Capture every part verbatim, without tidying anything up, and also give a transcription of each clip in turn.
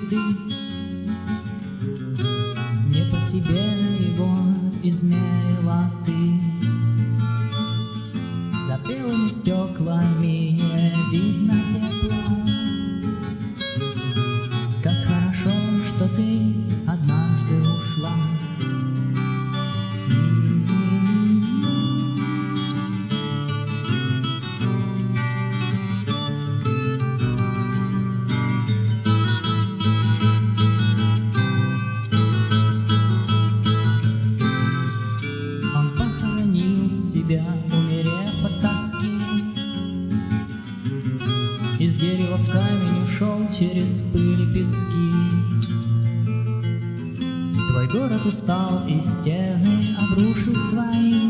цветы. Не по себе его измерила ты. За белыми стеклами не видно тепла. Как хорошо, что ты однажды ушла. Он похоронил себя, умерев от тоски. Из дерева в камень ушел через пыль и пески. Твой город устал и стены обрушил свои.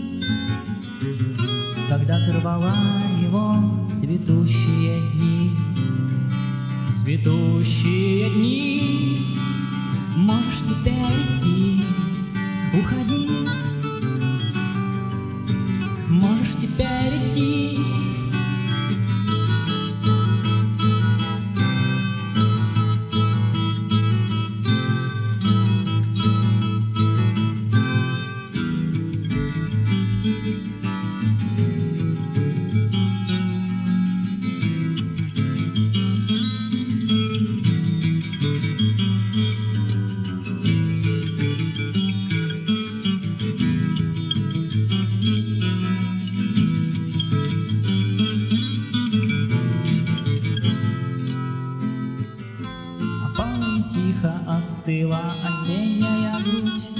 Когда ты рвала его цветущие дни, цветущие дни. Можешь теперь идти, уходи. Можешь теперь идти. Тихо остыла осенняя грудь.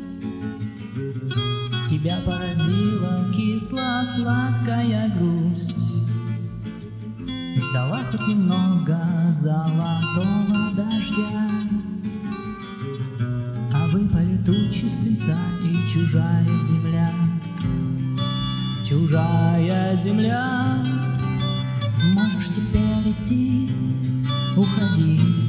Тебя поразила кисло-сладкая грусть. Ждала хоть немного золотого дождя, а выпали тучи свинца и чужая земля. Чужая земля. Можешь теперь идти, уходи.